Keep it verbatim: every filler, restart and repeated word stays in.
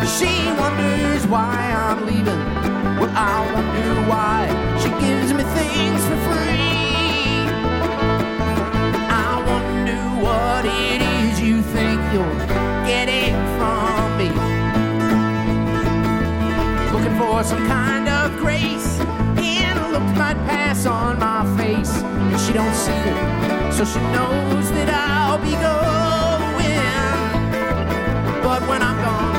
She wonders why I'm leaving. Well, I wonder why she gives me things for free. I wonder what it is you think you're getting from me. Looking for some kind of grace, and a look might pass on my face. And she don't see it, so she knows that I'll be going. But when I'm gone,